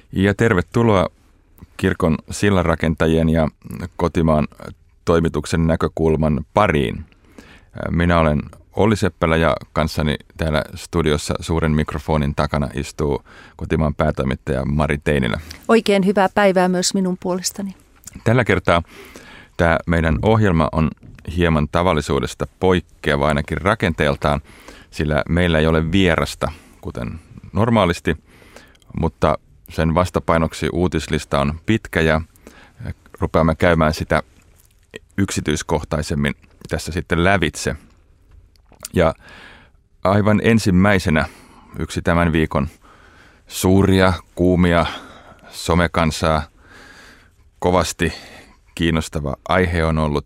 Ja tervetuloa kirkon sillanrakentajien ja kotimaan toimituksen näkökulman pariin. Minä olen Olli Seppälä ja kanssani täällä studiossa suuren mikrofonin takana istuu kotimaan päätoimittaja Mari Teinilä. Oikein hyvää päivää myös minun puolestani. Tällä kertaa tämä meidän ohjelma on hieman tavallisuudesta poikkeava ainakin rakenteeltaan, sillä meillä ei ole vierasta, kuten normaalisti, mutta sen vastapainoksi uutislista on pitkä ja rupeamme käymään sitä yksityiskohtaisemmin tässä sitten lävitse. Ja aivan ensimmäisenä yksi tämän viikon suuria, kuumia somekansaa kovasti kiinnostava aihe on ollut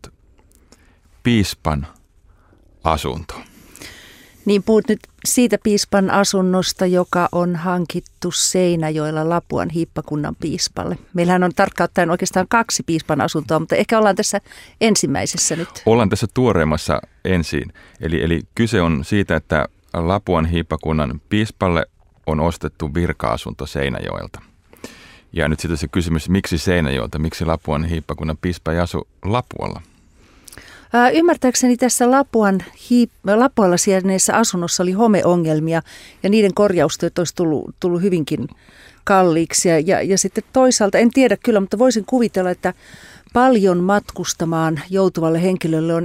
piispan asunto. Niin puhut nyt siitä piispan asunnosta, joka on hankittu Seinäjoella Lapuan hiippakunnan piispalle. Meillähän on tarkkaan ottaen oikeastaan 2 piispan asuntoa, mutta ehkä ollaan tässä ensimmäisessä nyt. Ollaan tässä tuoreemmassa ensin. Eli kyse on siitä, että Lapuan hiippakunnan piispalle on ostettu virka-asunto Seinäjoelta. Ja nyt sitten se kysymys, miksi Seinäjoelta, miksi Lapuan hiippakunnan piispa ei asu Lapualla? Ymmärtääkseni tässä Lapualla sijainneessa asunnossa oli homeongelmia ja niiden korjaustyöt olisi tullut hyvinkin kalliiksi. Ja sitten toisaalta, en tiedä kyllä, mutta voisin kuvitella, että paljon matkustamaan joutuvalle henkilölle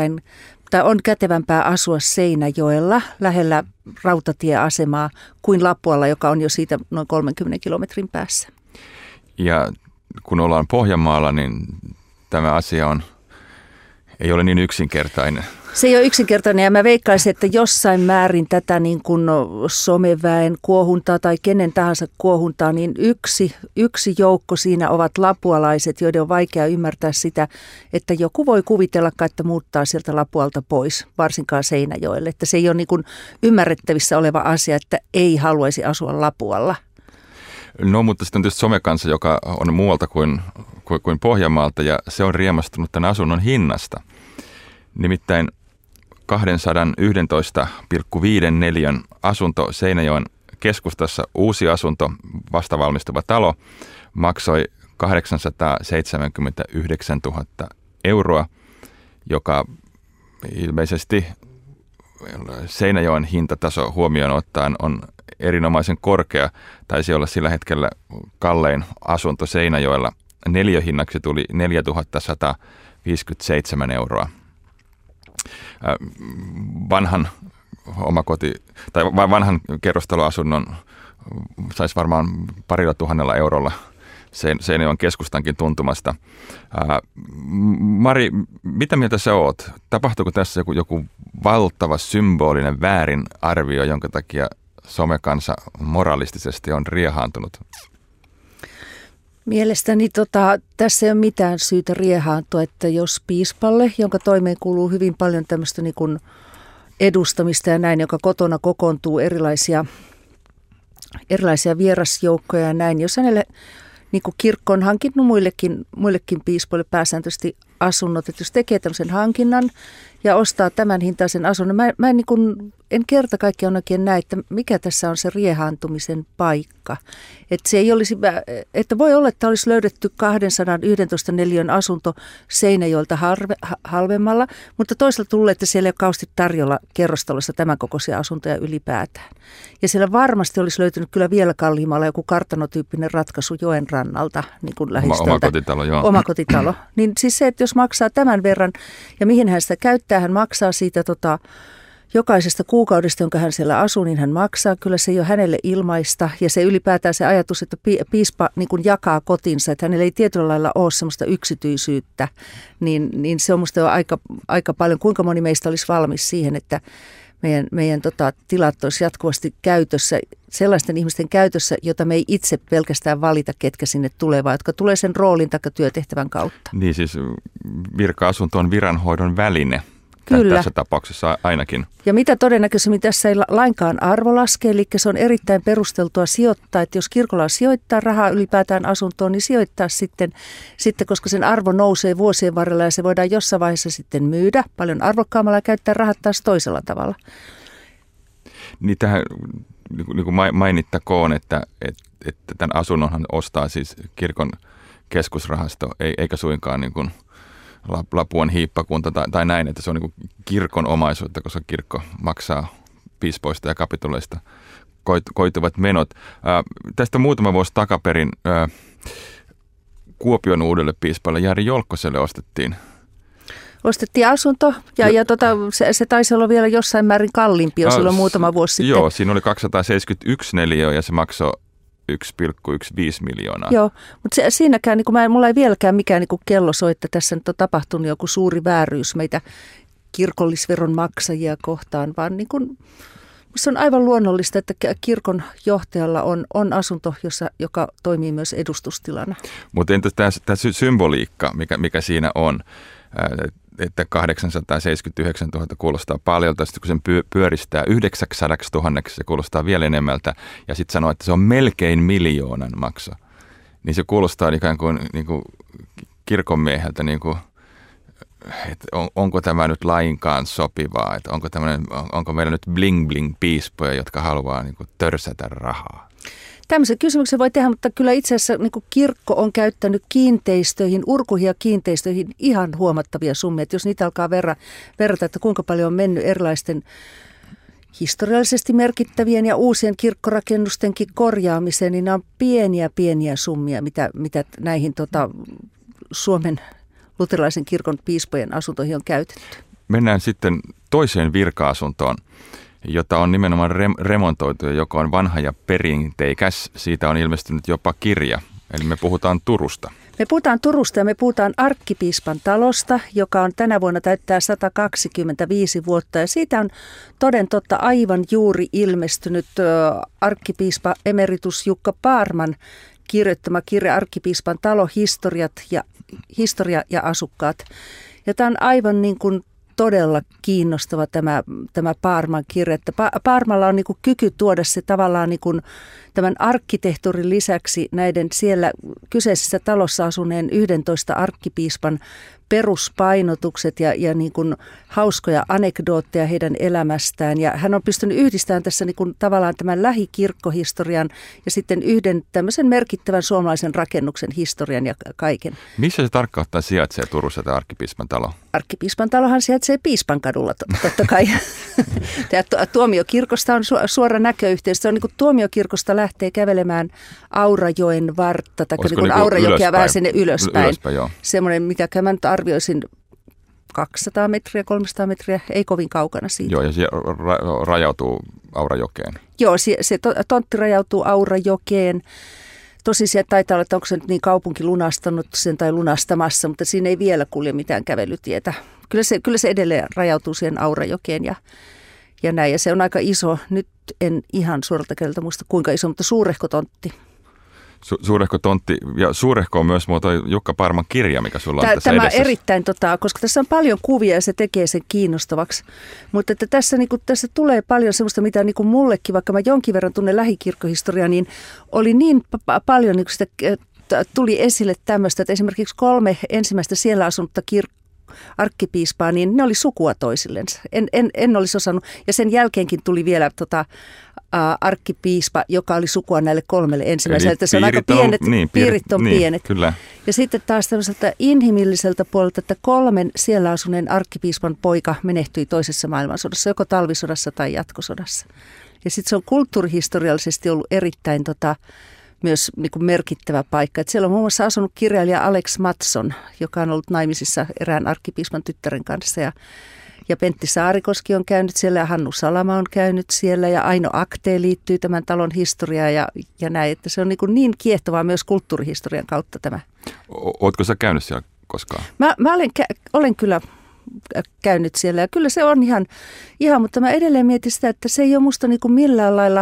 on kätevämpää asua Seinäjoella lähellä rautatieasemaa kuin Lapualla, joka on jo siitä noin 30 kilometrin päässä. Ja kun ollaan Pohjanmaalla, niin tämä asia ei ole niin yksinkertainen. Se ei ole yksinkertainen ja mä veikkaisin, että jossain määrin tätä niin kuin someväen kuohuntaa tai kenen tahansa kuohuntaa, niin yksi joukko siinä ovat lapualaiset, joiden on vaikea ymmärtää sitä, että joku voi kuvitella, että muuttaa sieltä Lapualta pois, varsinkaan Seinäjoelle. Että se ei ole niin kuin ymmärrettävissä oleva asia, että ei haluaisi asua Lapualla. No, mutta sitten on tietysti somekansa, joka on muualta kuin Pohjanmaalta, ja se on riemastunut tämän asunnon hinnasta. Nimittäin 211,5 neliön asunto Seinäjoen keskustassa, uusi asunto, vastavalmistuva talo, maksoi 879 000 euroa, joka ilmeisesti Seinäjoen hintataso huomioon ottaen on erinomaisen korkea. Taisi olla sillä hetkellä kallein asunto Seinäjoella. Neliöhinnaksi tuli 4 157 euroa. Vanhan kerrostaloasunnon saisi varmaan 2 000 eurolla Seinäjoen keskustankin tuntumasta. Mari, mitä mieltä sä oot? Tapahtuuko tässä joku valtava symbolinen väärinarvio, jonka takia somekansa moralistisesti on riehaantunut? Mielestäni tässä ei ole mitään syytä riehaantua, että jos piispalle, jonka toimeen kuuluu hyvin paljon tämmöistä niin kuin edustamista ja näin, joka kotona kokoontuu erilaisia vierasjoukkoja ja näin, jos hänelle niin kuin kirkko on hankinnut muillekin piispoille pääsääntöisesti asunnot, että jos tekee tämmöisen hankinnan ja ostaa tämän hintaisen asunnon, mä en kerta kaikkiaan oikein näe, että mikä tässä on se riehaantumisen paikka. Että se ei olisi, että voi olla, että olisi löydetty 211 neliön asunto Seinäjoelta halvemmalla, mutta toisaalta tulee, että siellä ei ole kauheasti tarjolla kerrostalossa tämän kokoisia asuntoja ylipäätään. Ja siellä varmasti olisi löytynyt kyllä vielä kalliimmalla joku kartanotyyppinen ratkaisu joen rannalta, niin kuin lähistöltä. Omakotitalo, joo. Omakotitalo. Niin siis se, että jos maksaa tämän verran ja mihin hän sitä käyttää, hän maksaa siitä jokaisesta kuukaudesta, jonka hän siellä asuu, niin hän maksaa. Kyllä se ei ole hänelle ilmaista ja se ylipäätään se ajatus, että piispa niin kuin jakaa kotinsa, että hänellä ei tietyllä lailla ole sellaista yksityisyyttä, niin se on musta jo aika paljon. Kuinka moni meistä olisi valmis siihen, että meidän tilat olisi jatkuvasti käytössä, sellaisten ihmisten käytössä, jota me ei itse pelkästään valita, ketkä sinne tulee, vaan jotka tulee sen roolin tai työtehtävän kautta. Niin siis virka-asunto on viranhoidon väline. Kyllä. Tässä tapauksessa ainakin. Ja mitä todennäköisemmin tässä ei lainkaan arvo laske, eli se on erittäin perusteltua sijoittaa, että jos kirkolla sijoittaa rahaa ylipäätään asuntoon, niin sijoittaa sitten, koska sen arvo nousee vuosien varrella ja se voidaan jossain vaiheessa sitten myydä paljon arvokkaammalla ja käyttää rahat taas toisella tavalla. Niin tähän niin kuin mainittakoon, että että tämän asunnonhan ostaa siis kirkon keskusrahasto, eikä suinkaan niin kuin Lapuan hiippakunta tai näin, että se on niin kuin kirkon omaisuutta, koska kirkko maksaa piispoista ja kapituleista koituvat menot. Tästä muutama vuosi takaperin Kuopion uudelle piispalle Jari Jolkkoselle Ostettiin asunto ja se taisi olla vielä jossain määrin kalliimpi jo silloin muutama vuosi sitten. Joo, siinä oli 271 neliöä ja se maksoi 1,15 miljoonaa. Joo, mutta siinäkään, niin mulla ei vieläkään mikään niin kello soi, että tässä nyt on tapahtunut joku suuri vääryys meitä kirkollisveron maksajia kohtaan, vaan niin kuin, se on aivan luonnollista, että kirkon johtajalla on asunto, joka toimii myös edustustilana. Mutta entäs tämä symboliikka, mikä siinä on, että 879 000 kuulostaa paljolta, sitten kun sen pyöristää 900 000, se kuulostaa vielä enemmältä, ja sitten sanoo, että se on melkein 1 miljoonan makso, niin se kuulostaa ikään kuin, kirkonmieheltä, että onko tämä nyt lainkaan sopivaa, että onko meillä nyt bling-bling-piispoja, jotka haluaa törsätä rahaa. Tämmöisen kysymyksen voi tehdä, mutta kyllä itse asiassa kirkko on käyttänyt kiinteistöihin, urkuihin ja kiinteistöihin ihan huomattavia summia. Että jos niitä alkaa verrata, että kuinka paljon on mennyt erilaisten historiallisesti merkittävien ja uusien kirkkorakennustenkin korjaamiseen, niin nämä on pieniä summia, mitä näihin Suomen luterilaisen kirkon piispojen asuntoihin on käytetty. Mennään sitten toiseen virka-asuntoon, jota on nimenomaan remontoitu ja joka on vanha ja perinteikäs. Siitä on ilmestynyt jopa kirja, eli me puhutaan Turusta. Me puhutaan Turusta ja me puhutaan arkkipiispan talosta, joka on tänä vuonna täyttää 125 vuotta. Ja siitä on toden totta aivan juuri ilmestynyt arkkipiispa emeritus Jukka Paarman kirjoittama kirja Arkkipiispan talo, historia ja asukkaat. Ja tämä on aivan niin kuin todella kiinnostava tämä Paarman kirja, että Paarmalla on niin kuin kyky tuoda se tavallaan niin kuin tämän arkkitehtuurin lisäksi näiden siellä kyseisessä talossa asuneen 11 arkkipiispan peruspainotukset ja niin kuin hauskoja anekdootteja heidän elämästään. Ja hän on pystynyt yhdistämään tässä niin kuin tavallaan tämän lähikirkkohistorian ja sitten yhden tämmöisen merkittävän suomalaisen rakennuksen historian ja kaiken. Missä se tarkkaan sijaitsee Turussa tämä arkkipiispan talo? Arkkipiispan talohan sijaitsee Piispankadulla totta kai. Tuomiokirkosta on suora näköyhteys. Se on niin kuin Tuomiokirkosta lähtee kävelemään Aurajoen vartta, tai niin kuin Aurajokea vähän sinne ylöspäin. Semmoinen, mitä mä nyt arvioisin 200 metriä, 300 metriä, ei kovin kaukana siitä. Joo, ja se rajautuu Aurajokeen. Joo, se tontti rajautuu Aurajokeen. Tosi se taitaa olla, että onko se nyt niin kaupunki lunastanut sen tai lunastamassa, mutta siinä ei vielä kulje mitään kävelytietä. Kyllä se edelleen rajautuu siihen Aurajokeen ja näin. Ja se on aika iso, nyt en ihan suoralta kädeltä muista kuinka iso, mutta suurehko tontti. Suurehko tontti, ja suurehko on myös Jukka Paarman kirja, mikä sulla on tässä edessä. Tämä erittäin, koska tässä on paljon kuvia ja se tekee sen kiinnostavaksi. Mutta että tässä tulee paljon sellaista, mitä mullekin, vaikka mä jonkin verran tunnen lähikirkkohistoriaa, niin oli niin paljon, sitä tuli esille tämmöistä, että esimerkiksi 3 ensimmäistä siellä asunutta arkkipiispaa, niin ne oli sukua toisillensa. En olisi osannut. Ja sen jälkeenkin tuli vielä arkkipiispa, joka oli sukua näille 3 ensimmäiselle. Että se on aika pienet, piirit on pienet. Kyllä. Ja sitten taas tämmöiseltä inhimilliseltä puolelta, että 3 siellä asuneen arkkipiispan poika menehtyi toisessa maailmansodassa, joko talvisodassa tai jatkosodassa. Ja sitten se on kulttuurihistoriallisesti ollut erittäin myös niin kuin merkittävä paikka. Et siellä on muun muassa asunut kirjailija Alex Mattsson, joka on ollut naimisissa erään arkkipiispan tyttären kanssa. Ja Pentti Saarikoski on käynyt siellä ja Hannu Salama on käynyt siellä ja Aino Aktee liittyy tämän talon historiaan ja näin. Että se on niin kiehtovaa myös kulttuurihistorian kautta tämä. Ootko sä käynyt siellä koskaan? Mä olen kyllä käynyt siellä ja kyllä se on ihan, mutta mä edelleen mietin sitä, että se ei ole musta niin kuin millään lailla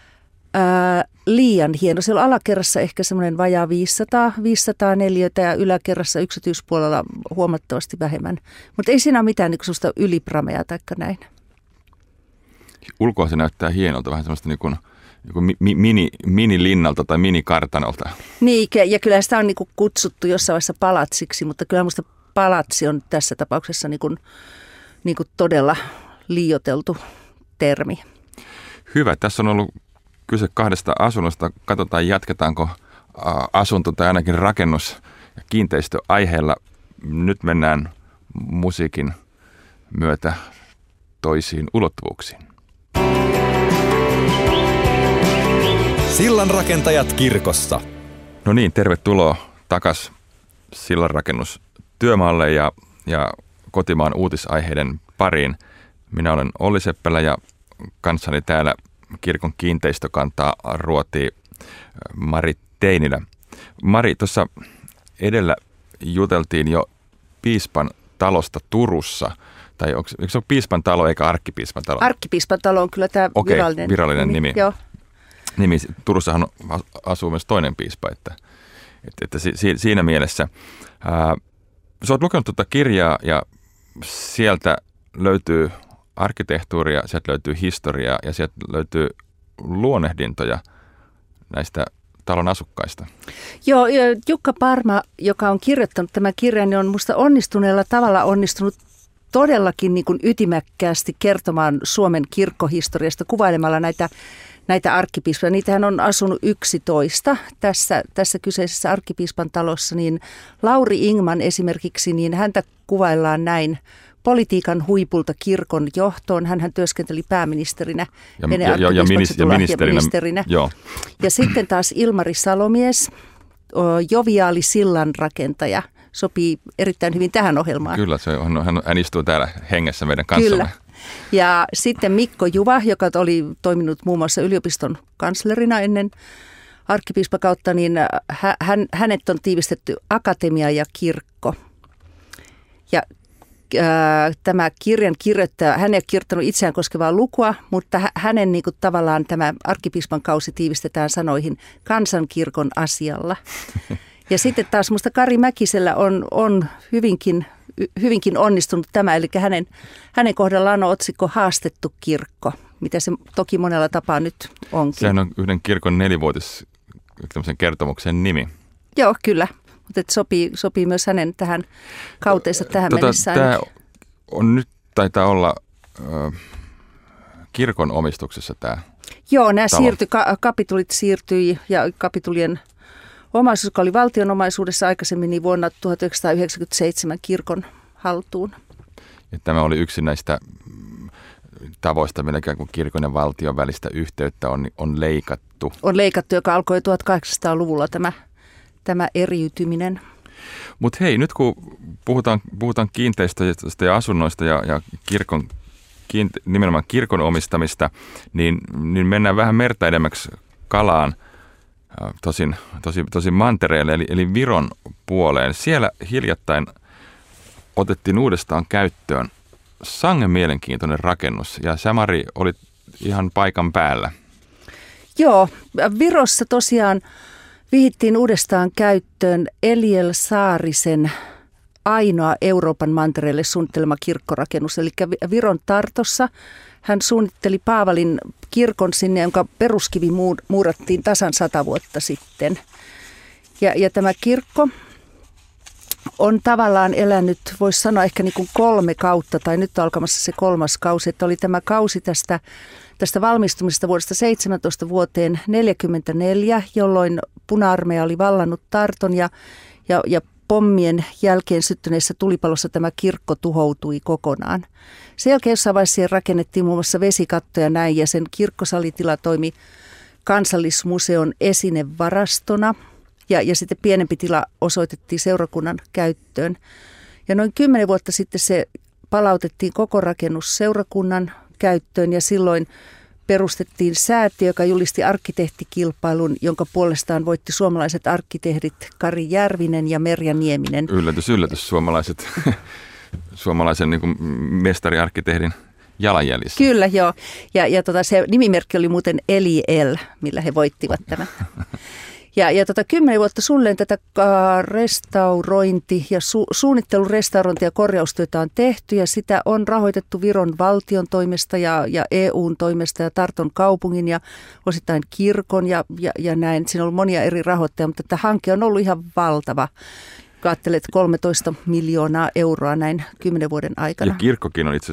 liian hieno. Siellä on alakerrassa ehkä semmoinen vajaa 500 neliötä ja yläkerrassa yksityispuolella huomattavasti vähemmän. Mutta ei siinä ole mitään niin sellaista ylipramea tai näin. Ulkoa se näyttää hienolta, vähän semmoista niin kuin mini-linnalta tai mini-kartanolta. Niin, ja kyllä sitä on niin kuin kutsuttu jossain vaiheessa palatsiksi, mutta kyllä minusta palatsi on tässä tapauksessa niin kuin todella liioiteltu termi. Hyvä, tässä on ollut kyse 2 asunnosta. Katsotaan, jatketaanko asunto tai ainakin rakennus- ja kiinteistöaiheella. Nyt mennään musiikin myötä toisiin ulottuvuuksiin. Sillanrakentajat kirkossa. No niin, tervetuloa takaisin sillanrakennustyömaalle ja kotimaan uutisaiheiden pariin. Minä olen Olli Seppälä ja kanssani täällä kirkon kiinteistökantaa ruotii Mari Teinilä. Mari, tuossa edellä juteltiin jo piispan talosta Turussa. Tai eikö se ole piispan talo eikä arkkipiispan talo? Arkkipiispan talo on kyllä tämä virallinen nimi. Joo. Turussahan asuu myös toinen piispa, että siinä mielessä. Sä oot lukenut tuota kirjaa ja sieltä löytyy arkkitehtuuria, sieltä löytyy historiaa ja sieltä löytyy luonnehdintoja näistä talon asukkaista. Joo, Jukka Parma, joka on kirjoittanut tämän kirjan, niin on musta onnistuneella tavalla onnistunut todellakin niin kuin ytimäkkäästi kertomaan Suomen kirkkohistoriasta kuvailemalla näitä arkkipiispoja. Niitähän on asunut 11 tässä kyseisessä arkkipiispan talossa. Niin Lauri Ingman esimerkiksi, niin häntä kuvaillaan näin: politiikan huipulta kirkon johtoon. Hänhän työskenteli pääministerinä ja ministerinä. Joo. Ja sitten taas Ilmari Salomies, joviaali sillanrakentaja. Sopii erittäin hyvin tähän ohjelmaan. Kyllä, hän istuu täällä hengessä meidän kanssamme. Kyllä. Ja sitten Mikko Juva, joka oli toiminut muun muassa yliopiston kanslerina ennen arkkipiispakautta, niin hänet on tiivistetty akatemia ja kirkko. Ja tämä kirjan kirjoittaja, hän ei ole kirjoittanut itseään koskevaa lukua, mutta hänen niin kuin, tavallaan tämä arkkipiispan kausi tiivistetään sanoihin kansankirkon asialla. Ja sitten taas musta Kari Mäkisellä on hyvinkin onnistunut tämä, eli hänen kohdallaan on otsikko Haastettu kirkko, mitä se toki monella tapaa nyt onkin. Sehän on yhden kirkon 4-vuotis kertomuksen nimi. Joo, kyllä, mutta sopii myös hänen tähän kauteensa tähän mennessä. Tämä on nyt taitaa olla kirkon omistuksessa tämä. Joo, nämä kapitulit siirtyi ja kapitulien omaisuus, joka oli valtion omaisuudessa aikaisemmin, niin vuonna 1997 kirkon haltuun. Ja tämä oli yksi näistä tavoista, millä ikään kuin kirkon ja valtion välistä yhteyttä on leikattu. On leikattu, joka alkoi 1800-luvulla tämä eriytyminen. Mutta hei, nyt kun puhutaan kiinteistöistä ja asunnoista ja kirkon, nimenomaan kirkon omistamista, niin mennään vähän merta edemmäksi Kalaan. Tosin mantereelle, eli Viron puoleen. Siellä hiljattain otettiin uudestaan käyttöön sangen mielenkiintoinen rakennus, ja sä, Mari, olit ihan paikan päällä. Joo, Virossa tosiaan vihittiin uudestaan käyttöön Eliel Saarisen ainoa Euroopan mantereelle suunnittelema kirkkorakennus, eli Viron Tartossa. Hän suunnitteli Paavalin kirkon sinne, jonka peruskivi muurattiin tasan 100 vuotta sitten. Ja tämä kirkko on tavallaan elänyt, voisi sanoa ehkä niin kuin 3 kautta, tai nyt on alkamassa se 3. kausi, että oli tämä kausi tästä valmistumisesta vuodesta 17 vuoteen 1944, jolloin Puna-armeija oli vallannut Tarton ja pommien jälkeen syttyneessä tulipalossa tämä kirkko tuhoutui kokonaan. Sen jälkeen jossain vaiheessa siihen rakennettiin muun muassa vesikatto ja näin, ja sen kirkkosalitila toimi Kansallismuseon esinevarastona, ja sitten pienempi tila osoitettiin seurakunnan käyttöön. Ja noin 10 vuotta sitten se palautettiin koko rakennus seurakunnan käyttöön, ja silloin perustettiin säätiö, joka julisti arkkitehtikilpailun, jonka puolestaan voitti suomalaiset arkkitehdit Kari Järvinen ja Merja Nieminen. Yllätys, suomalaisen niin kuin mestariarkkitehdin jalanjäljissä. Kyllä, joo. Ja se nimimerkki oli muuten Eliel, millä he voittivat tämän. Ja 10 vuotta suunnilleen tätä restaurointi- ja suunnittelu-, restaurointi- ja korjaustyötä on tehty, ja sitä on rahoitettu Viron valtion toimesta ja EUn toimesta ja Tarton kaupungin ja osittain kirkon ja näin. Siinä on ollut monia eri rahoittajia, mutta tämä hanke on ollut ihan valtava. Ajattelet 13 miljoonaa euroa näin 10 vuoden aikana. Ja kirkkokin on itse asiassa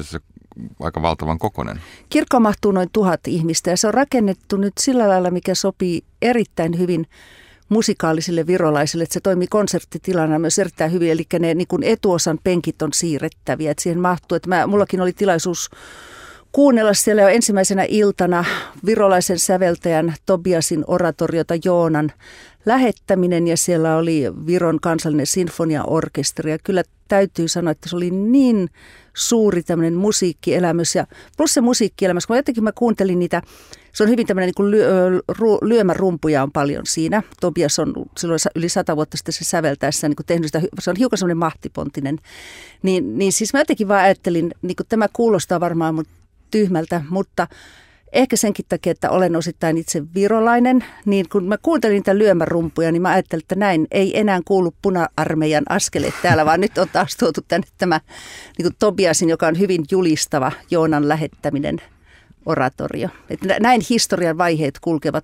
aika valtavan kokoinen. Kirkko mahtuu noin 1000 ihmistä ja se on rakennettu nyt sillä lailla, mikä sopii erittäin hyvin musikaalisille virolaisille, että se toimii konserttitilana myös erittäin hyvin, eli ne niin kuin etuosan penkit on siirrettäviä, että siihen mahtuu, että mullakin oli tilaisuus kuunnella siellä jo ensimmäisenä iltana virolaisen säveltäjän Tobiasin oratoriota Joonan lähettäminen ja siellä oli Viron kansallinen sinfoniaorkesteri ja kyllä täytyy sanoa, että se oli niin suuri tämmöinen musiikkielämys ja plus se musiikkielämys, kun jotenkin mä kuuntelin niitä, se on hyvin tämmöinen niin kuin lyömärumpuja on paljon siinä. Tobias on silloin yli 100 vuotta sitten se säveltäessä niin kuin tehnyt sitä, se on hiukan semmoinen mahtipontinen. Niin siis mä jotenkin vaan ajattelin, niin kuin tämä kuulostaa varmaan mun tyhmältä, mutta ehkä senkin takia, että olen osittain itse virolainen, niin kun mä kuuntelin niitä lyömärumpuja, niin mä ajattelin, että näin ei enää kuulu puna-armeijan askeleet täällä, vaan nyt on taas tuotu tänne tämä niin kuin Tobiasin, joka on hyvin julistava Joonan lähettäminen oratorio. Että näin historian vaiheet kulkevat.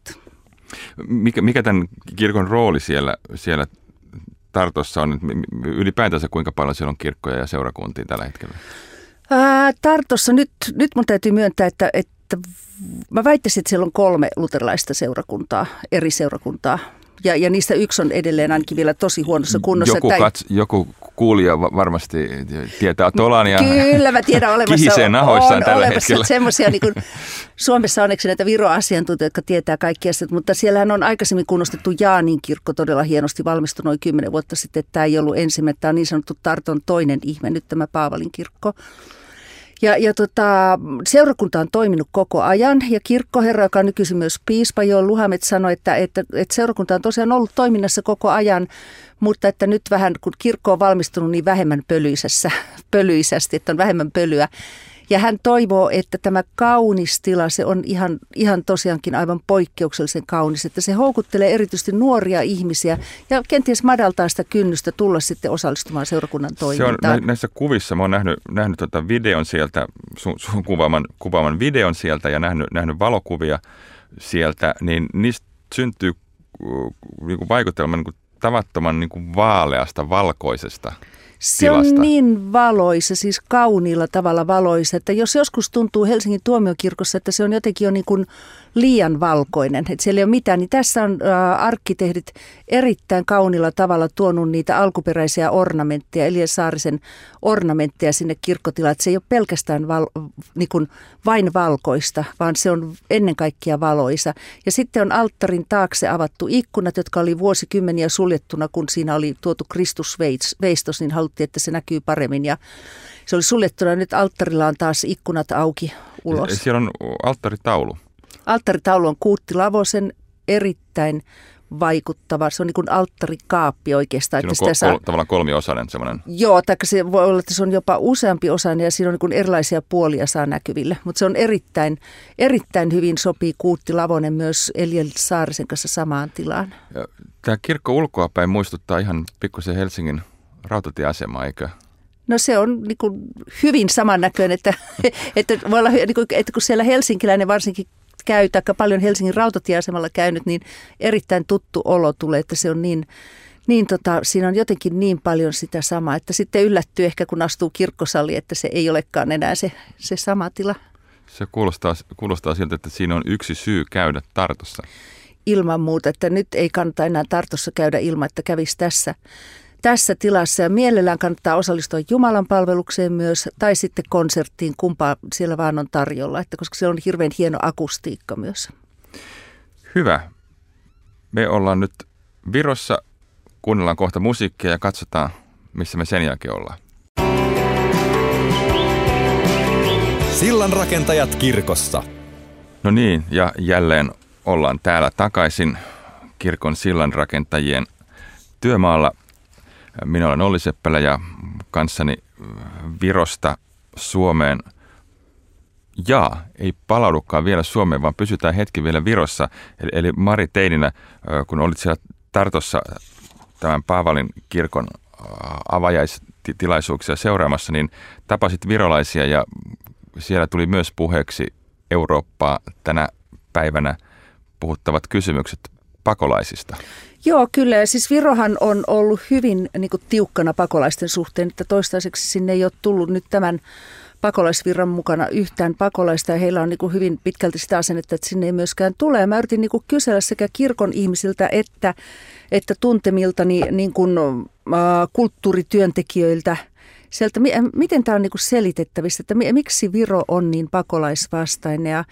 Mikä tämän kirkon rooli siellä Tartossa on? Ylipäätänsä kuinka paljon siellä on kirkkoja ja seurakuntia tällä hetkellä? Tartossa nyt mun täytyy myöntää, että mä väittäisin, että siellä on 3 luterilaista seurakuntaa, eri seurakuntaa. Ja niistä yksi on edelleen ainakin vielä tosi huonossa kunnossa. Joku kuulija varmasti tietää Tolan ja kyllä mä tiedän kihisee nahoissaan tällä hetkellä. Semmoisia, niin kuin, Suomessa onneksi näitä Viro-asiantuntijoita, jotka tietää kaikki asiat, mutta siellähän on aikaisemmin kunnostettu Jaanin kirkko todella hienosti valmistui noin 10 vuotta sitten. Tämä ei ollut ensimmäinen, tämä on niin sanottu Tarton toinen ihme, nyt tämä Paavalin kirkko. Ja seurakunta on toiminut koko ajan ja kirkkoherra, joka on nykyisin myös piispa Joel Luhamet, sanoi, että seurakunta on tosiaan ollut toiminnassa koko ajan, mutta että nyt vähän kun kirkko on valmistunut niin vähemmän pölyisästi, että on vähemmän pölyä. Ja hän toivoo, että tämä kaunis tila, se on ihan tosiaankin aivan poikkeuksellisen kaunis, että se houkuttelee erityisesti nuoria ihmisiä ja kenties madaltaa sitä kynnystä tulla sitten osallistumaan seurakunnan toimintaan. Se on näissä kuvissa, mä oon nähnyt videon sieltä, sun kuvaaman videon sieltä ja nähnyt valokuvia sieltä, niin niistä syntyy niin kuin vaikutelma niin kuin tavattoman niin kuin vaaleasta, valkoisesta. Se on niin valoisa, siis kauniilla tavalla valoisa, että jos joskus tuntuu Helsingin tuomiokirkossa, että se on jotenkin jo niin kuin liian valkoinen, että siellä ei ole mitään, niin tässä on arkkitehdit erittäin kauniilla tavalla tuonut niitä alkuperäisiä ornamentteja, Elias Saarisen ornamentteja sinne kirkkotilaan, että se ei ole pelkästään niin kuin vain valkoista, vaan se on ennen kaikkea valoisa. Ja sitten on alttarin taakse avattu ikkunat, jotka oli vuosikymmeniä suljettuna, kun siinä oli tuotu Kristusveistos, niin haluttiin, että se näkyy paremmin ja se oli suljettuna. Nyt alttarilla on taas ikkunat auki ulos. Siellä on alttaritaulu. Alttaritaulu on Kuutti Lavosen erittäin vaikuttava. Se on niin kuin alttarikaappi oikeastaan. Siinä on tavallaan kolmiosainen semmoinen. Joo, tai se voi olla, että se on jopa useampi osainen ja siinä on niin kuin erilaisia puolia saa näkyville. Mutta se on erittäin hyvin sopii Kuutti Lavonen myös Eliel Saarisen kanssa samaan tilaan. Tämä kirkko ulkoapäin muistuttaa ihan pikkusen Helsingin rautatieasemaa, eikö? No se on niin kuin hyvin samannäköinen, että voi olla, niin kuin, että kun siellä helsinkiläinen varsinkin käy, tai paljon Helsingin rautatieasemalla käynyt, niin erittäin tuttu olo tulee, että se on siinä on jotenkin niin paljon sitä samaa, että sitten yllättyy ehkä kun astuu kirkkosaliin, että se ei olekaan enää se sama tila. Se kuulostaa siltä, että siinä on yksi syy käydä Tartossa. Ilman muuta, että nyt ei kannata enää Tartossa käydä ilman, että kävisi tässä tilassa ja mielellään kannattaa osallistua Jumalan palvelukseen myös tai sitten konserttiin, kumpaa siellä vaan on tarjolla, että koska siellä on hirveän hieno akustiikka myös. Hyvä. Me ollaan nyt Virossa, kuunnellaan kohta musiikkia ja katsotaan, missä me sen jälkeen ollaan. Sillanrakentajat kirkossa. No niin, ja jälleen ollaan täällä takaisin kirkon sillanrakentajien työmaalla. Minä olen Olli Seppälä ja kanssani Virosta Suomeen. Ei palaudukaan vielä Suomeen, vaan pysytään hetki vielä Virossa. Eli Mari Teininä, kun olit siellä Tartossa tämän Paavalin kirkon avajaistilaisuuksia seuraamassa, niin tapasit virolaisia ja siellä tuli myös puheeksi Eurooppaa tänä päivänä puhuttavat kysymykset pakolaisista. Joo, kyllä. Siis Virohan on ollut hyvin niin kuin tiukkana pakolaisten suhteen, että toistaiseksi sinne ei ole tullut nyt tämän pakolaisvirran mukana yhtään pakolaista ja heillä on niin kuin hyvin pitkälti sitä asennetta, että sinne ei myöskään tule. Ja mä yritin niin kuin kysellä sekä kirkon ihmisiltä että tuntemiltani niin kuin, kulttuurityöntekijöiltä sieltä, miten tämä on niin kuin selitettävissä, että miksi Viro on niin pakolaisvastainen ja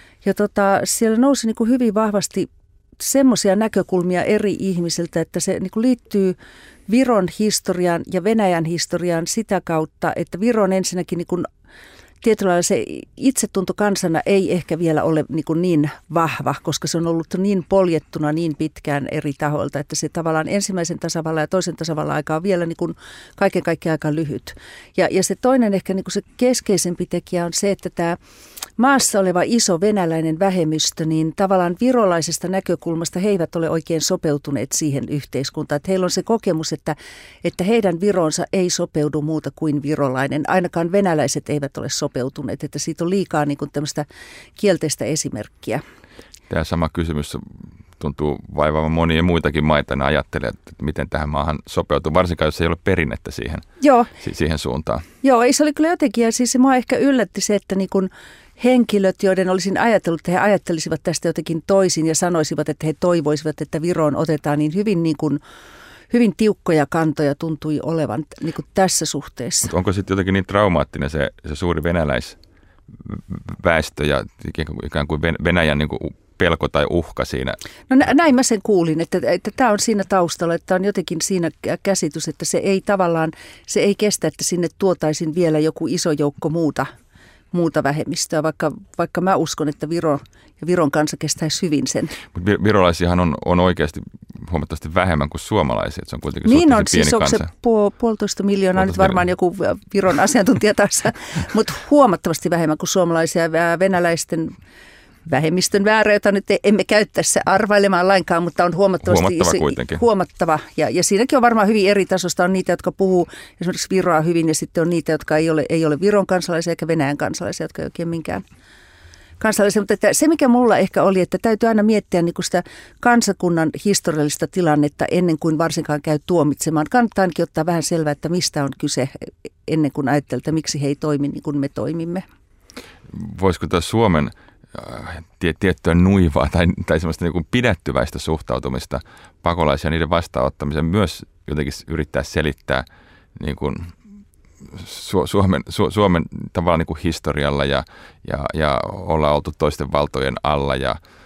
siellä nousi niin kuin hyvin vahvasti semmoisia näkökulmia eri ihmisiltä, että se niin kuin liittyy Viron historiaan ja Venäjän historiaan sitä kautta, että Viro on ensinnäkin niin kuin tietyllä lailla se itsetunto kansana ei ehkä vielä ole niin vahva, koska se on ollut niin poljettuna niin pitkään eri tahoilta, että se tavallaan ensimmäisen tasavallan ja toisen tasavallan aika on vielä niin kuin kaiken kaikkiaan aika lyhyt. Ja se toinen ehkä niin kuin se keskeisempi tekijä on se, että tämä maassa oleva iso venäläinen vähemmistö, niin tavallaan virolaisesta näkökulmasta he eivät ole oikein sopeutuneet siihen yhteiskuntaan. Että heillä on se kokemus, että heidän Vironsa ei sopeudu muuta kuin virolainen. Ainakaan venäläiset eivät ole sopeutuneet, että siitä on liikaa niin kuin tämmöistä kielteistä esimerkkiä. Tämä sama kysymys tuntuu vaivaavan monia muitakin maita. Ne ajattelee, että miten tähän maahan sopeutuu, varsinkaan jos ei ole perinnettä siihen suuntaan. Joo, ei se oli kyllä jotenkin, ja siis se mua ehkä yllätti se, että niin kun henkilöt, joiden olisin ajatellut, että he ajattelisivat tästä jotenkin toisin ja sanoisivat, että he toivoisivat, että Viroon otetaan, niin hyvin tiukkoja kantoja tuntui olevan niin kuin tässä suhteessa. Mutta onko sitten jotenkin niin traumaattinen se suuri venäläisväestö ja ikään kuin Venäjän niin kuin pelko tai uhka siinä? No näin mä sen kuulin, että tämä on siinä taustalla, että on jotenkin siinä käsitys, että se ei tavallaan, se ei kestä, että sinne tuotaisiin vielä joku iso joukko muuta vähemmistöä, vaikka mä uskon, että Viron kansa kestäisi hyvin sen. Mutta virolaisiahan on oikeasti huomattavasti vähemmän kuin suomalaisia. Se on kuitenkin niin on, pieni siis onko se 1,5 miljoonaa, nyt varmaan joku Viron asiantuntija taas, mutta huomattavasti vähemmän kuin suomalaisia venäläisten vähemmistön väärä, jota nyt emme käy tässä arvailemaan lainkaan, mutta on huomattava. Ja siinäkin on varmaan hyvin eri tasosta. On niitä, jotka puhuu esimerkiksi Viroa hyvin, ja sitten on niitä, jotka ei ole Viron kansalaisia eikä Venäjän kansalaisia, jotka ei oikein minkään kansalaisia. Mutta että se, mikä mulla ehkä oli, että täytyy aina miettiä niin kuin sitä kansakunnan historiallista tilannetta ennen kuin varsinkaan käy tuomitsemaan. Kannattaa ainakin ottaa vähän selvää, että mistä on kyse ennen kuin ajattelee, että miksi he ei toimi niin kuin me toimimme. Voisiko tämä Suomen tiettyä nuivaa tai semmoista niin kuin pidättyväistä suhtautumista pakolaisia ja niiden vastaanottamiseen myös jotenkin yrittää selittää niin kuin Suomen tavallaan niin kuin historialla ja olla oltu toisten valtojen alla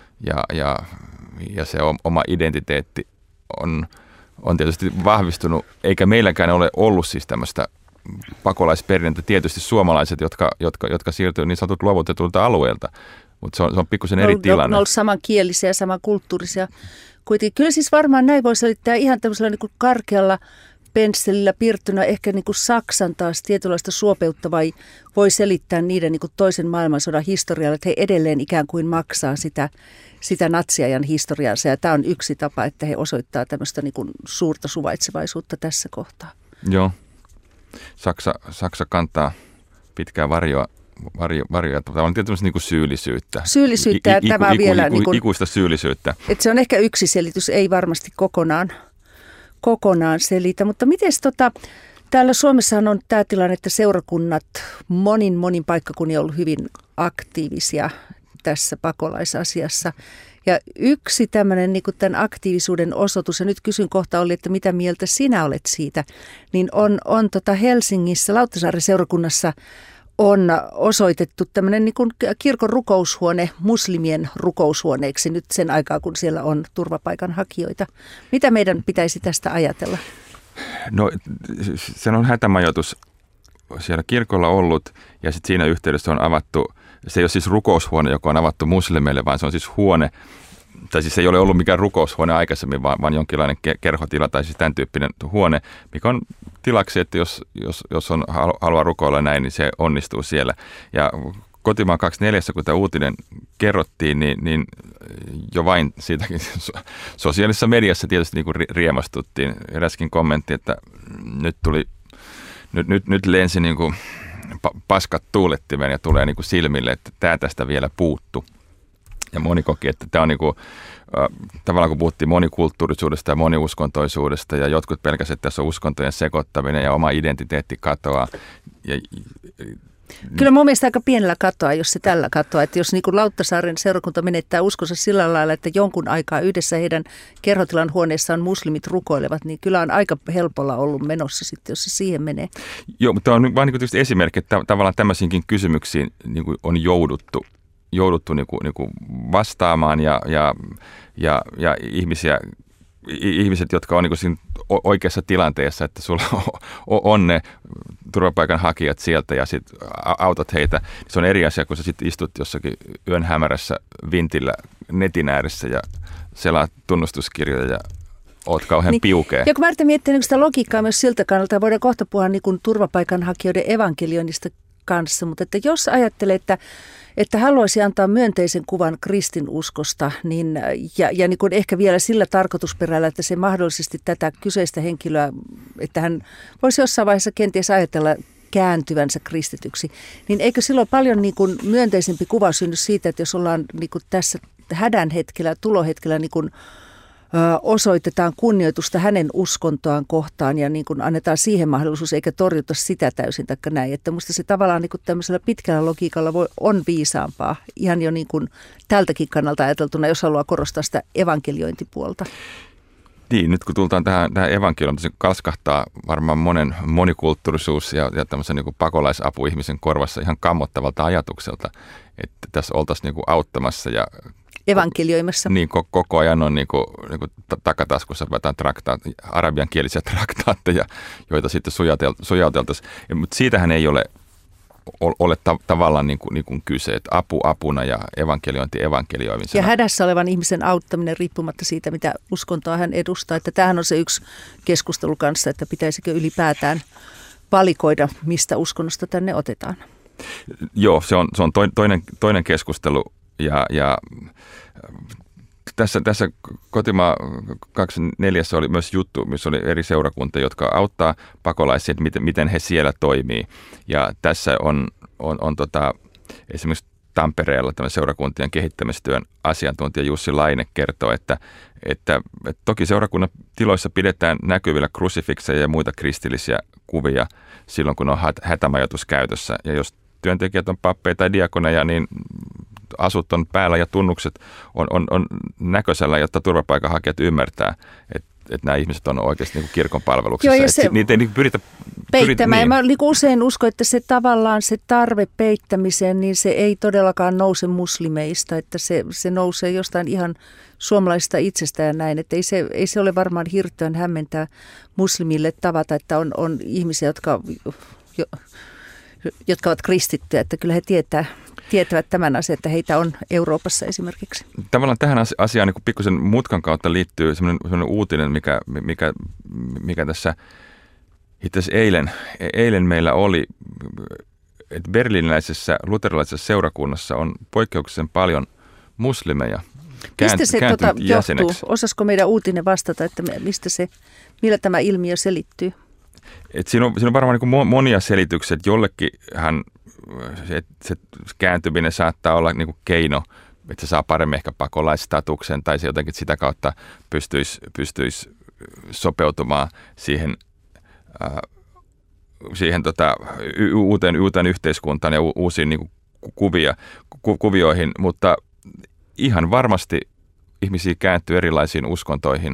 ja se oma identiteetti on tietysti vahvistunut, eikä meilläkään ole ollut siis tämmöistä pakolaisperinnettä. Tietysti suomalaiset, jotka siirtyy niin sanotut luovutetuilta alueilta, mutta se on pikkusen eri tilanne. Ne on ollut samankielisiä ja samankulttuurisia. Kuitenkin kyllä siis varmaan näin voi selittää ihan tämmöisellä niin kuin karkealla pensselillä piirtynä ehkä niin kuin Saksan taas tietynlaista suopeutta voi selittää niiden niin kuin toisen maailmansodan historialla, että he edelleen ikään kuin maksaa sitä natsiajan historiansa. Ja tämä on yksi tapa, että he osoittaa tämmöistä niin kuin suurta suvaitsevaisuutta tässä kohtaa. Joo. Saksa kantaa pitkää varjoa. Tämä on tietysti niin kuin syyllisyyttä. Syyllisyyttä ja tämä vielä niin kuin, ikuista syyllisyyttä. Että se on ehkä yksi selitys, ei varmasti kokonaan selitä. Mutta miten täällä Suomessahan on tämä tilanne, että seurakunnat monin paikkakunnin on ollut hyvin aktiivisia tässä pakolaisasiassa. Ja yksi tämmöinen niin kuin tämän aktiivisuuden osoitus, ja nyt kysyn kohta oli, että mitä mieltä sinä olet siitä, niin on Helsingissä Lauttasaaren seurakunnassa on osoitettu tämmöinen niin kuin kirkon rukoushuone muslimien rukoushuoneeksi nyt sen aikaa, kun siellä on turvapaikanhakijoita. Mitä meidän pitäisi tästä ajatella? No se on hätämajoitus siellä kirkolla ollut ja sitten siinä yhteydessä on avattu, se ei ole siis rukoushuone, joka on avattu muslimeille, vaan se on siis huone, tai siis ei ole ollut mikään rukoushuone aikaisemmin, vaan jonkinlainen kerhotila tai siis tämän tyyppinen huone, mikä on tilaksi, että jos on haluaa rukoilla näin, niin se onnistuu siellä. Ja Kotimaan 24, kun tämä uutinen kerrottiin, niin jo vain siitäkin sosiaalisessa mediassa tietysti niin kuin riemastuttiin. Eräskin kommentti, että nyt lensi niin kuin paskat tuulettimen ja tulee niin kuin silmille, että tämä tästä vielä puuttu. Ja moni koki, että tämä on niin kuin, tavallaan kun puhuttiin monikulttuurisuudesta ja moniuskontoisuudesta ja jotkut pelkäsivät, että tässä on uskontojen sekoittaminen ja oma identiteetti katoaa. Ja Kyllä mun mielestä aika pienellä katoa, jos se tällä katoa. Että jos niin kuin Lauttasaaren seurakunta menettää uskonsa sillä lailla, että jonkun aikaa yhdessä heidän kerhotilan huoneessaan muslimit rukoilevat, niin kyllä on aika helpolla ollut menossa sitten, jos se siihen menee. Joo, mutta on vain niin kuin esimerkki, että tavallaan tämmöisiinkin kysymyksiin niin kuin on jouduttu niin kuin vastaamaan ja ihmiset, jotka on niin kuin siinä oikeassa tilanteessa, että sulla on ne turvapaikanhakijat sieltä ja sitten autat heitä, niin se on eri asia, kun sä sitten istut jossakin yön hämärässä vintillä netin ääressä ja selaat tunnustuskirjoja ja oot kauhean piukea. Ja kun mä yritän miettiä niin sitä logiikkaa myös siltä kannalta, ja voidaan kohta puhua niin kuin turvapaikanhakijoiden evankelioinnista kanssa, mutta että jos ajattelee, että haluaisi antaa myönteisen kuvan kristinuskosta, niin, ja niin kuin ehkä vielä sillä tarkoitusperällä, että se mahdollisesti tätä kyseistä henkilöä, että hän voisi jossain vaiheessa kenties ajatella kääntyvänsä kristityksi, niin eikö silloin paljon niin kuin myönteisempi kuva synny siitä, että jos ollaan niin kuin tässä hädän hetkellä, tulohetkellä niin kuin osoitetaan kunnioitusta hänen uskontoaan kohtaan ja niin kuin annetaan siihen mahdollisuus eikä torjuta sitä täysin taikka näin. Että musta se tavallaan niin kuin tämmöisellä pitkällä logiikalla on viisaampaa ihan jo niin kuin tältäkin kannalta ajateltuna, jos haluaa korostaa sitä evankeliointipuolta. Niin, nyt kun tultaan tähän evankelioon, se kalskahtaa varmaan monen monikulttuurisuus ja tämmöisen niin kuin pakolaisapuihmisen korvassa ihan kammottavalta ajatukselta, että tässä oltaisiin niin kuin auttamassa ja evankelioimassa. Niin, koko ajan on niin kuin takataskussa arabiankielisiä traktaatteja, joita sitten sujauteltaisiin. Mutta siitähän ei ole tavallaan niin kuin kyse, että apu apuna ja evankeliointi evankelioimisena. Ja hädässä olevan ihmisen auttaminen riippumatta siitä, mitä uskontoa hän edustaa. Että tämähän on se yksi keskustelu kanssa, että pitäisikö ylipäätään valikoida, mistä uskonnosta tänne otetaan. Joo, se on toinen keskustelu. Ja tässä Kotimaa 24 oli myös juttu, missä oli eri seurakuntia, jotka auttaa pakolaisia, että miten he siellä toimii. Ja tässä on esimerkiksi Tampereella tämä seurakuntien kehittämistyön asiantuntija Jussi Laine kertoo, että toki seurakunnan tiloissa pidetään näkyvillä krusifikseja ja muita kristillisiä kuvia silloin, kun on hätämajoitus käytössä. Ja jos työntekijät on pappeja tai diakoneja, niin asut on päällä ja tunnukset on näköisellä, jotta turvapaikanhakijat ymmärtää, että nämä ihmiset on oikeasti niin kirkon palveluksessa. Joo, ja se niitä ei niin peittämään. Niin. Ja mä niin usein uskon, että se tavallaan se tarve peittämiseen, niin se ei todellakaan nouse muslimeista, että se nousee jostain ihan suomalaisista itsestään ja näin. Että ei se ole varmaan hirveän hämmentää muslimille tavata, että on ihmisiä, jotka ovat kristittyjä, että kyllä he tietävät tämän asian, että heitä on Euroopassa esimerkiksi. Tavallaan tähän asiaan niin pikkusen mutkan kautta liittyy sellainen uutinen, mikä tässä itse asiassa eilen meillä oli, että berliiniläisessä luterilaisessa seurakunnassa on poikkeuksellisen paljon muslimeja kääntynyt jäseneksi. Osaisiko meidän uutinen vastata, että millä tämä ilmiö selittyy? Siinä on varmaan niin kuin monia selityksiä, että jollekin se kääntyminen saattaa olla niin kuin keino, että se saa paremmin ehkä pakolaisstatuksen tai se jotenkin sitä kautta pystyisi sopeutumaan siihen uuteen yhteiskuntaan ja uusiin niin kuin kuvioihin, mutta ihan varmasti ihmisiä kääntyy erilaisiin uskontoihin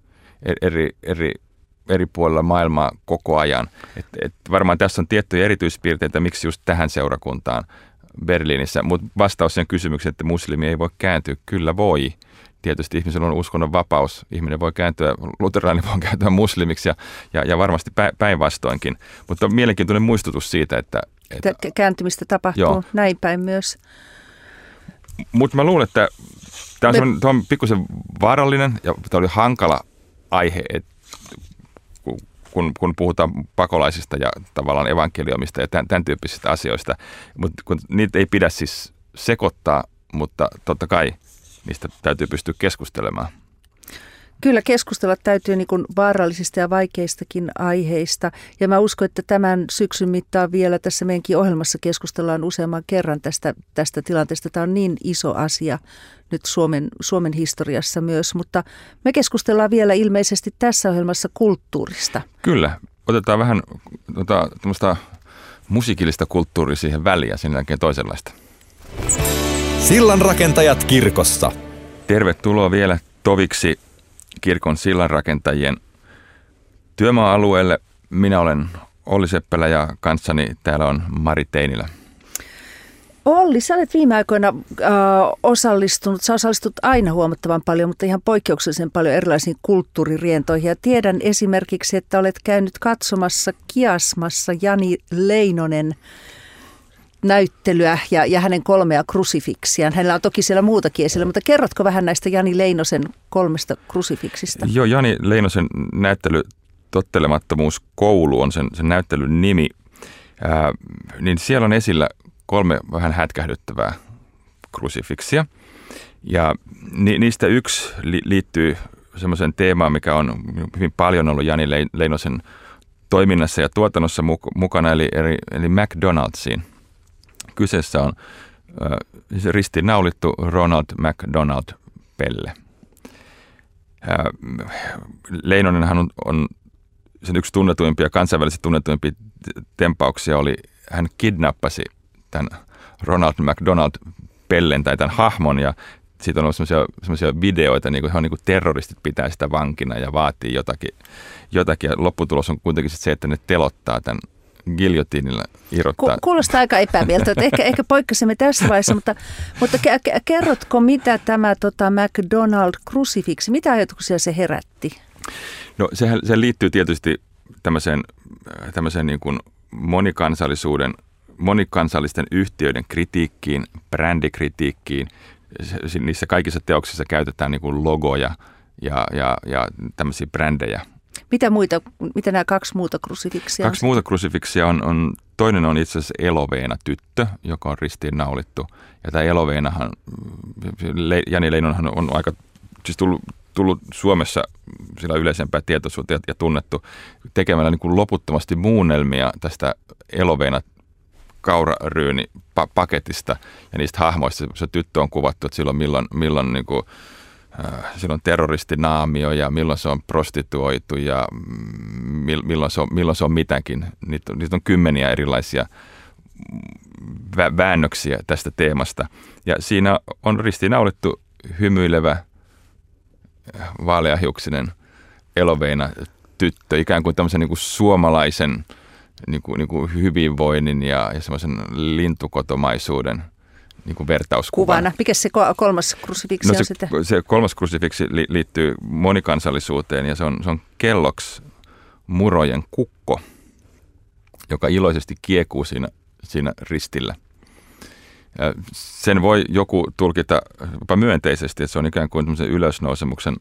eri puolilla maailmaa koko ajan. Et varmaan tässä on tiettyjä erityispiirteitä, miksi just tähän seurakuntaan Berliinissä, mutta vastaus siihen kysymykseen, että muslimi ei voi kääntyä, kyllä voi. Tietysti ihmisellä on uskonnon vapaus, ihminen voi kääntyä, luterilainen voi kääntyä muslimiksi ja varmasti päinvastoinkin, mutta on mielenkiintoinen muistutus siitä, että kääntymistä tapahtuu joo. Näin päin myös. Mutta mä luulen, että tämä on pikkusen vaarallinen ja tämä oli hankala aihe, kun puhutaan pakolaisista ja tavallaan evankelioimista ja tämän tyyppisistä asioista, mutta kun niitä ei pidä siis sekoittaa, mutta totta kai niistä täytyy pystyä keskustelemaan. Kyllä keskustella täytyy niin kuin vaarallisista ja vaikeistakin aiheista. Ja mä uskon, että tämän syksyn mittaan vielä tässä meidänkin ohjelmassa keskustellaan useamman kerran tästä tilanteesta. Tämä on niin iso asia nyt Suomen historiassa myös, mutta me keskustellaan vielä ilmeisesti tässä ohjelmassa kulttuurista. Kyllä. Otetaan vähän tämmöistä musiikillista kulttuuria siihen väliin ja sen jälkeen toisenlaista. Sillanrakentajat kirkossa. Tervetuloa vielä toviksi kirkon sillanrakentajien työmaa-alueelle. Minä olen Olli Seppälä ja kanssani täällä on Mari Teinilä. Olli, sä olet viime aikoina osallistunut, sä osallistut aina huomattavan paljon, mutta ihan poikkeuksellisen paljon erilaisiin kulttuuririentoihin. Ja tiedän esimerkiksi, että olet käynyt katsomassa Kiasmassa Jani Leinonen näyttelyä ja hänen 3 krusifiksiaan. Hänellä on toki siellä muutakin esillä, mutta kerrotko vähän näistä Jani Leinosen 3 krusifiksista? Joo, Jani Leinosen näyttely Tottelemattomuus koulu on sen näyttelyn nimi. Niin siellä on esillä 3 vähän hätkähdyttävää krusifiksia. Ja niistä yksi liittyy semmoiseen teemaan, mikä on hyvin paljon ollut Jani Leinosen toiminnassa ja tuotannossa mukana, eli McDonald'siin. Kyseessä on ristiinnaulittu Ronald McDonald Pelle. Leinonenhan on sen yksi tunnetuimpia, kansainvälisesti tunnetuimpia tempauksia oli, hän kidnappasi tämän Ronald McDonald Pellen tai tämän hahmon ja siitä on ollut semmoisia videoita, niin kuin hän niin kuin terroristit pitää sitä vankina ja vaatii jotakin ja lopputulos on kuitenkin se, että ne telottaa tämän giljotiinilla irrottaa. Kuulostaa aika epämieltä, että ehkä poikkasimme tässä vaiheessa, mutta kerrotko, mitä tämä McDonald krusifiksi, mitä ajatuksia se herätti? No se liittyy tietysti tämmöiseen niin kuin monikansallisten yhtiöiden kritiikkiin, brändikritiikkiin. Niissä kaikissa teoksissa käytetään niin kuin logoja ja tämmöisiä brändejä. Mitä nämä 2 muuta krusifiksia on? 2 muuta krusifiksia on toinen on itse asiassa Eloveena tyttö, joka on ristiinnaulittu. Ja tämä Eloveenahan, Jani Leinonhan on aika siis tullut Suomessa sillä yleisempää tietoisuutta ja tunnettu tekemällä niin kuin loputtomasti muunnelmia tästä Eloveena kauraryyni-paketista ja niistä hahmoista. Se tyttö on kuvattu, että milloin niin kuin, silloin terroristinaamio ja milloin se on prostituoitu ja milloin se on mitäkin. Niitä on 10 erilaisia väännöksiä tästä teemasta. Ja siinä on ristiinnaulittu hymyilevä vaaleahiuksinen Eloveena tyttö, ikään kuin tämmöisen niin kuin suomalaisen niin kuin hyvinvoinnin ja semmoisen lintukotomaisuuden niin kuin vertauskuvana. Kuvana. Mikä se 3 krusifiksi on sitten? Se 3 krusifiksi liittyy monikansallisuuteen ja se on Kellogg's murojen kukko, joka iloisesti kiekuu siinä ristillä. Ja sen voi joku tulkita jopa myönteisesti, että se on ikään kuin tämmöisen ylösnousemuksen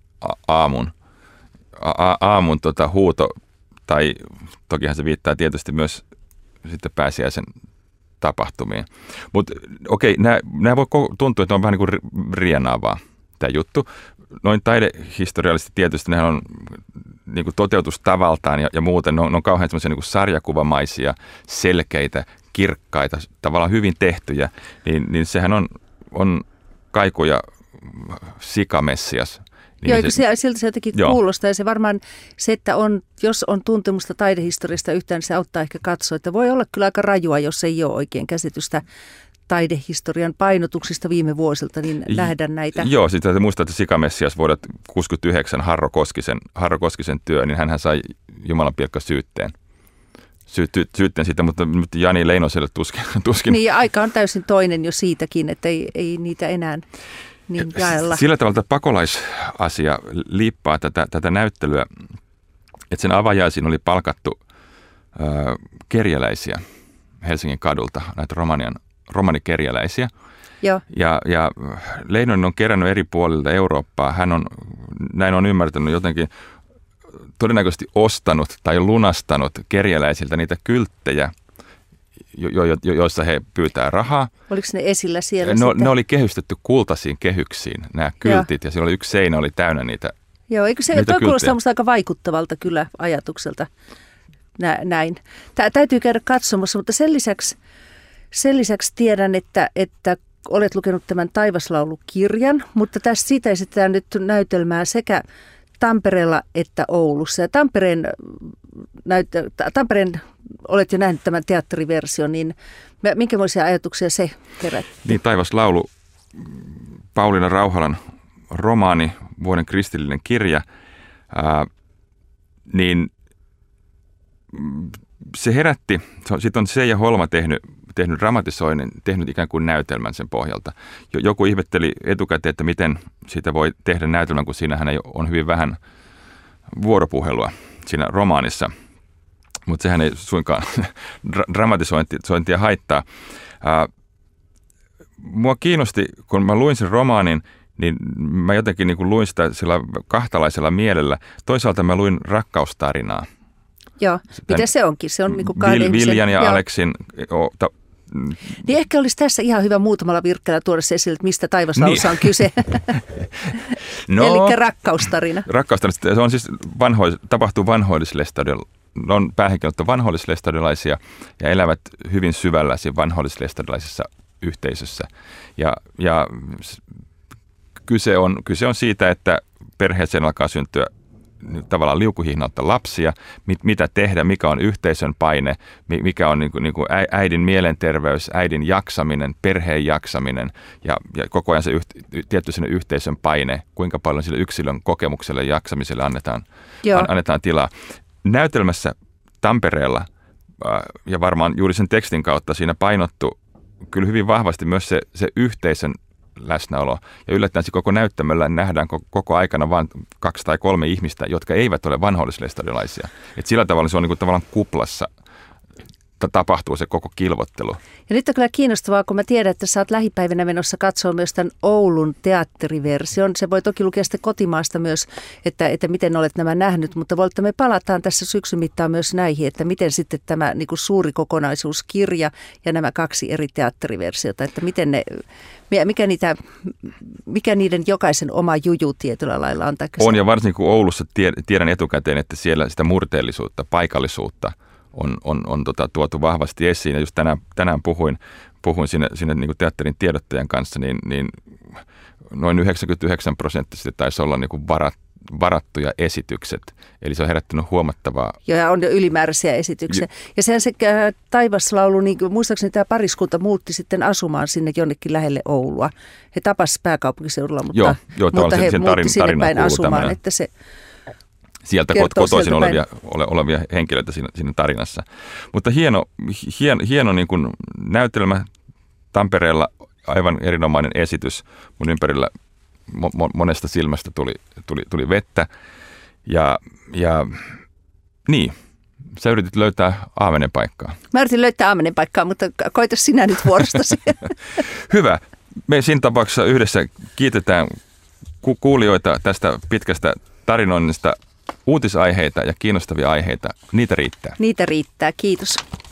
aamun huuto, tai tokihan se viittaa tietysti myös sitten pääsiäisen tapahtumiin. Mutta okei, nämä voi tuntua, että on vähän niin kuin rienaavaa tämä juttu. Noin taidehistoriallisesti tietysti nehän on niin kuin toteutustavaltaan ja muuten, ne on kauhean semmoisia niin kuin sarjakuvamaisia, selkeitä, kirkkaita, tavallaan hyvin tehtyjä, niin sehän on Kaiku ja Sikamessias. Joo, siltä se jotenkin kuulostaa ja se varmaan se, että jos on tuntemusta taidehistoriasta yhtään, niin se auttaa ehkä katsoa, että voi olla kyllä aika rajua, jos ei ole oikein käsitystä taidehistorian painotuksista viime vuosilta, niin nähdä näitä. Joo, sitten täytyy muistaa, että Sikamessias vuodelta 1969 Harro Koskisen työ, niin hänhän sai jumalanpilkka syytteen siitä, mutta Jani Leinoselle tuskin. Niin, ja aika on täysin toinen jo siitäkin, että ei niitä enää niin jaella. Sillä tavalla pakolaisasia liippaa tätä näyttelyä, että sen avajaisiin oli palkattu kerjäläisiä Helsingin kadulta, näitä romanikerjäläisiä. Joo. Ja Leinonen on kerännyt eri puolilta Eurooppaa. Hän on, näin on ymmärtänyt, jotenkin todennäköisesti ostanut tai lunastanut kerjäläisiltä niitä kylttejä, joissa he pyytää rahaa. Oliko ne esillä siellä Ne oli kehystetty kultaisiin kehyksiin, nämä kyltit, ja siellä oli yksi seinä, oli täynnä niitä. Joo, eikö se toi kuulostaa musta aika vaikuttavalta kyllä ajatukselta näin. Täytyy käydä katsomassa, mutta sen lisäksi tiedän, että olet lukenut tämän Taivaslaulu-kirjan, mutta siitä esitetään nyt näytelmää sekä Tampereella että Oulussa. Ja Tampereen olet jo nähnyt tämän teatteriversion, niin minkälaisia ajatuksia se herätti? Niin, Taivaslaulu, Pauliina Rauhalan romaani, Vuoden kristillinen kirja, niin se herätti, sitten on Seija Holma tehnyt dramatisoinnin, tehnyt ikään kuin näytelmän sen pohjalta. Joku ihmetteli etukäteen, että miten siitä voi tehdä näytelmän, kun siinähän on hyvin vähän vuoropuhelua siinä romaanissa. Mutta sehän ei suinkaan dramatisointia haittaa. Mua kiinnosti, kun mä luin sen romaanin, niin mä jotenkin niin kuin luin sitä sillä kahtalaisella mielellä. Toisaalta mä luin rakkaustarinaa. Joo, mitä se onkin? Se on niin kuin kahden Viljan ja Aleksin. Niin ehkä olisi tässä ihan hyvä muutamalla virkkeellä tuoda se esille, että mistä Taivaslaulussa on kyse. Eli rakkaustarina. Rakkaustarina. Se on siis tapahtuu vanhoillislestadiolla. On päähenkilöt vanhoillislestadiolaisia ja elävät hyvin syvällä siinä vanhoillislestadiolaisessa yhteisössä. Ja kyse on siitä, että perheeseen alkaa syntyä tavallaan liukuhihnalta lapsia, mitä tehdä, mikä on yhteisön paine, mikä on niin kuin äidin mielenterveys, äidin jaksaminen, perheen jaksaminen ja koko ajan se tietty yhteisön paine, kuinka paljon sille yksilön kokemukselle ja jaksamiselle annetaan tilaa. Näytelmässä Tampereella ja varmaan juuri sen tekstin kautta siinä painottu kyllä hyvin vahvasti myös se yhteisön läsnäolo. Ja yllättäen koko näyttämöllä nähdään koko aikana vain 2 tai 3 ihmistä, jotka eivät ole vanhoillislestadiolaisia. Et sillä tavalla se on niin kuin tavallaan kuplassa tapahtuu se koko kilvottelu. Ja nyt on kyllä kiinnostavaa, kun mä tiedän, että sä oot lähipäivänä menossa katsoa myös tämän Oulun teatteriversion. Se voi toki lukea sitten kotimaasta myös, että miten olet nämä nähnyt, mutta me palataan tässä syksyn mittaan myös näihin, että miten sitten tämä niin kuin suuri kokonaisuuskirja ja nämä 2 eri teatteriversiota, että miten mikä niiden jokaisen oma juju tietyllä lailla on. On, ja varsinkin kun Oulussa tiedän etukäteen, että siellä sitä murteellisuutta, paikallisuutta on tuotu vahvasti esiin. Ja just tänään puhuin siinä niin kuin teatterin tiedottajan kanssa, niin noin 99% taisi olla niin kuin varattuja esitykset. Eli se on herättänyt huomattavaa. Ja on jo ylimääräisiä esityksiä. Ja sehän se Taivaslaulu, niin muistaakseni tämä pariskunta muutti sitten asumaan sinne jonnekin lähelle Oulua. He tapasivat pääkaupunkiseudulla, mutta he muutti sinne päin asumaan, että se sieltä kotoisin olevia henkilöitä siinä tarinassa. Mutta hieno niin kuin näytelmä Tampereella, aivan erinomainen esitys. Mun ympärillä monesta silmästä tuli vettä. Ja niin, sä yritit löytää aamenen paikkaa. Mä yritin löytää aamenen paikkaa, mutta koita sinä nyt vuorostasi. Hyvä. Me siinä tapauksessa yhdessä kiitetään kuulijoita tästä pitkästä tarinoinnista. Uutisaiheita ja kiinnostavia aiheita, niitä riittää. Niitä riittää, kiitos.